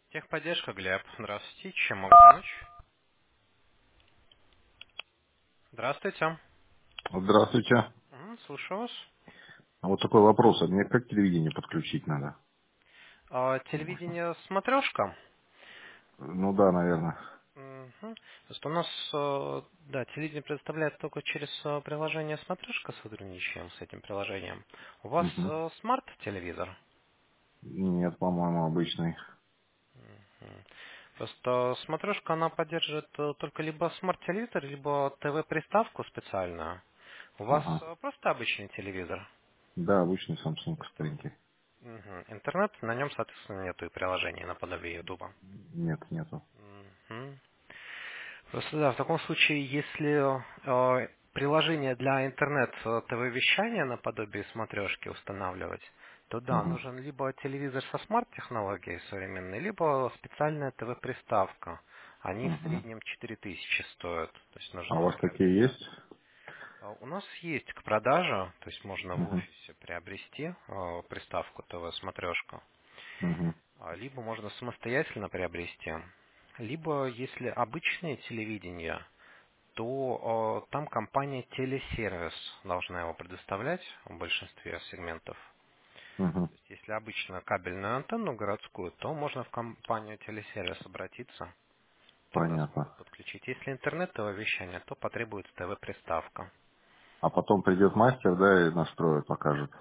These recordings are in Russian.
Техподдержка, Глеб. Здравствуйте. Чем могу помочь? Здравствуйте. Здравствуйте. Слушаю вас. А вот такой вопрос. А мне как телевидение подключить надо? Можно? Телевидение смотрешка. Ну да, наверное. Мгм. То есть у нас, да, телевидение предоставляется только через приложение смотрешка, сотрудничаем с этим приложением. У вас Мгм. смарт-телевизор? Нет, по-моему, обычный. Мгм. Просто смотрешка, она поддерживает только либо смарт-телевизор, либо ТВ-приставку специальную. У вас Ага. просто обычный телевизор? Да, обычный Samsung старенький. Мгм. Интернет, на нем, соответственно, нету и приложений наподобие Ютуба. Нет, нету. Мгм. Просто да, в таком случае, если приложение для интернет-ТВ-вещания наподобие смотрешки устанавливать, то да, Угу. нужен либо телевизор со смарт-технологией современной, либо специальная ТВ-приставка. Они в Угу. среднем 4000 стоят. То есть А у нужно вас такие приобрести. есть? У нас есть к продаже, то есть можно в Угу. офисе приобрести приставку ТВ-смотрешка. Угу. Либо можно самостоятельно приобрести, либо если обычное телевидение, то там компания Телесервис должна его предоставлять в большинстве сегментов. Угу. То есть, если обычно кабельную антенну городскую, то можно в компанию Телесервис обратиться, тогда Понятно. смогут подключить. Если интернетовое вещание, то потребуется ТВ-приставка. А потом придет мастер, да, и настроит, покажет.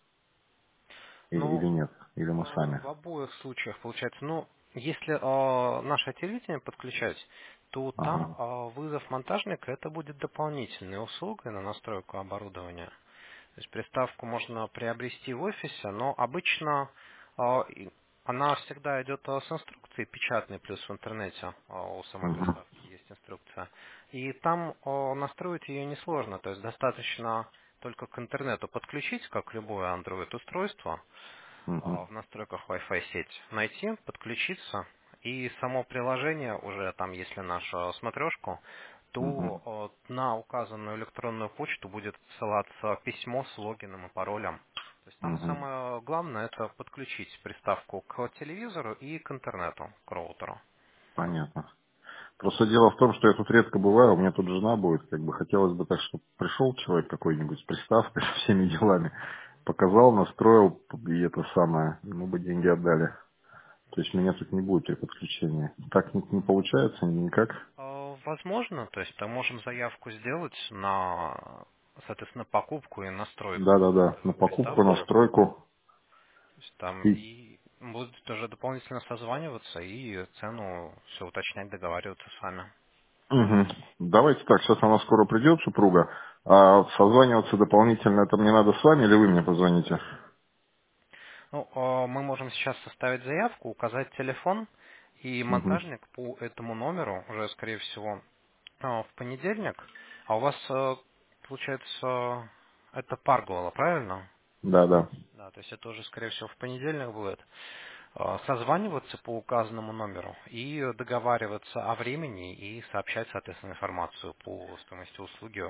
Или Ну, нет? Или мы сами? в обоих случаях получается, ну, если наше телевидение подключать, то там Ага. вызов монтажника это будет дополнительной услугой на настройку оборудования. То есть приставку можно приобрести в офисе, но обычно она всегда идет с инструкцией печатной, плюс в интернете у самой Угу. приставки есть инструкция. И там настроить ее несложно, то есть достаточно только к интернету подключить, как любое Android устройство, Угу. в настройках Wi-Fi сеть найти, подключиться, и само приложение уже там, если нашу смотрешку, Угу. то на указанную электронную почту будет ссылаться письмо с логином и паролем. То есть там Угу. самое главное это подключить приставку к телевизору и к интернету, к роутеру. Понятно. Просто дело в том, что я тут редко бываю, у меня тут жена будет, как бы хотелось бы так, чтобы пришел человек какой-нибудь с приставкой, со всеми делами, показал, настроил, и это самое, ему бы деньги отдали. То есть меня тут не будет при подключении. Так не получается никак. Возможно, то есть мы можем заявку сделать на, соответственно, покупку и настройку Да-да-да, на покупку, приставки. настройку. То есть там И... и будут тоже дополнительно созваниваться и цену все уточнять, договариваться с вами. Мгм. Давайте так, сейчас она скоро придет, супруга, а созваниваться дополнительно, это мне надо с вами или вы мне позвоните? Ну, мы можем сейчас составить заявку, указать телефон, и Угу. монтажник по этому номеру уже, скорее всего, в понедельник. А у вас, получается, это Паргола, правильно? Да-да. Да, то есть это уже, скорее всего, в понедельник будет. Созваниваться по указанному номеру и договариваться о времени и сообщать, соответственно, информацию по стоимости услуги.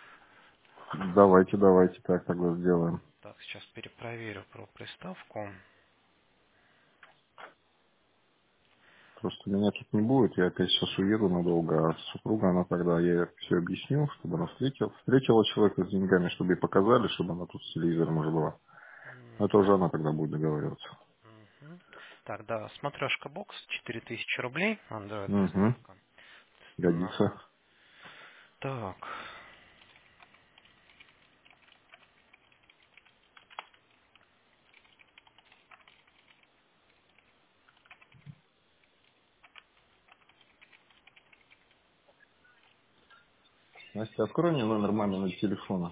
Давайте так тогда сделаем. Так, сейчас перепроверю про приставку. Просто меня тут не будет, я опять сейчас уеду надолго, а супруга, она тогда, я ей все объясню, чтобы она встретила человека с деньгами, чтобы ей показали, чтобы она тут с телевизором уже была. Это уже она тогда будет договариваться. Мгм. Так, да, смотрешка бокс, 4000 рублей, Android Угу. приставка. Годится. Так, Настя, открой мне номер маминого телефона.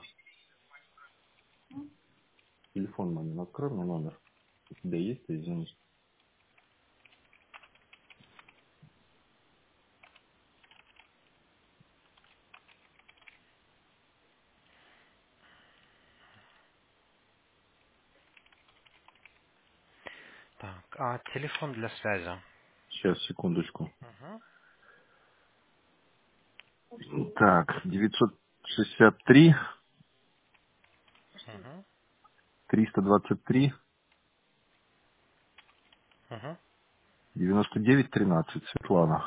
Телефон мамин, открой мне номер. У тебя есть, ты извини. так, а телефон для связи? Сейчас, секундочку. Угу, Так, 963, угу, 323, угу. 9913, Светлана.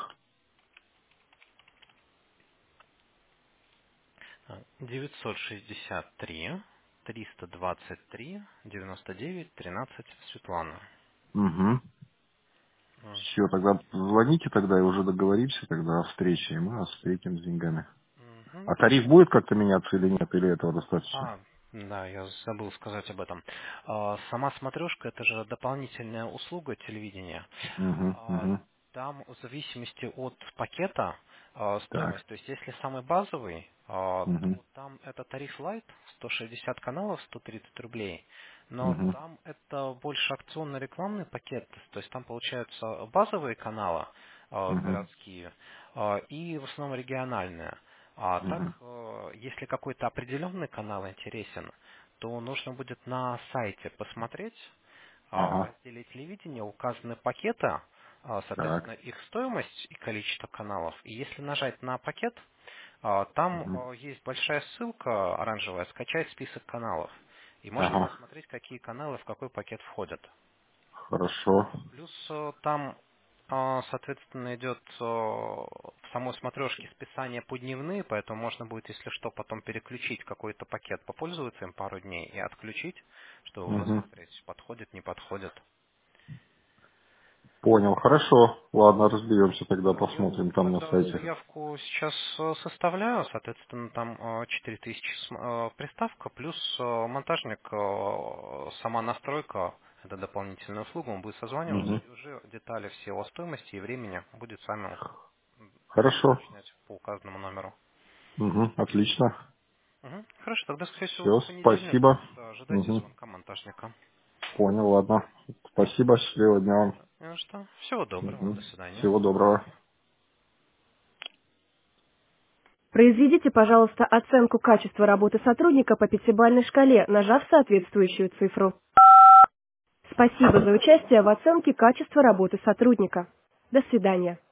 963-323-99-13 Светлана. Угу. Все, тогда звоните тогда и уже договоримся тогда о встрече, и мы вас встретим с деньгами. Мгм. А тариф будет как-то меняться или нет, или этого достаточно? Да, я забыл сказать об этом. Сама смотрешка — это же дополнительная услуга телевидения. Угу, А, угу. Там в зависимости от пакета Так. стоимость. То есть если самый базовый, Угу, то там это тариф Lite, 160 каналов, 130 рублей. Но угу, там это больше акционно-рекламный пакет. То есть там получаются базовые каналы угу, городские и в основном региональные. А так, угу. если какой-то определенный канал интересен, то нужно будет на сайте посмотреть, в Ага. разделе телевидения указаны пакеты, соответственно, Так. их стоимость и количество каналов. И если нажать на пакет, там Угу. есть большая ссылка оранжевая «Скачать список каналов». И можно Ага. посмотреть, какие каналы в какой пакет входят. Хорошо. Плюс там, соответственно, идет в самой смотрешке списание по дневные, поэтому можно будет, если что, потом переключить какой-то пакет, попользоваться им пару дней и отключить, чтобы уже Угу. смотреть, подходит, не подходит. Понял. Хорошо. Ладно, разберемся тогда, Да, я посмотрим там на тогда сайте. заявку сейчас составляю, соответственно, там 4000 приставка, плюс монтажник, сама настройка, это дополнительная услуга, он будет созваниваться, Угу. и уже детали все о стоимости и времени будет с вами Хорошо. уточнять по указанному номеру. Угу. Отлично. Мгм. Хорошо, тогда, скорее всего, Все, в понедельник, спасибо. да, ожидайте Угу. звонка монтажника. Понял, ладно. Спасибо, счастливого дня вам. Ну что, всего доброго, Мгм. до свидания. Всего доброго. Произведите, пожалуйста, оценку качества работы сотрудника по пятибалльной шкале, нажав соответствующую цифру. Спасибо за участие в оценке качества работы сотрудника. До свидания.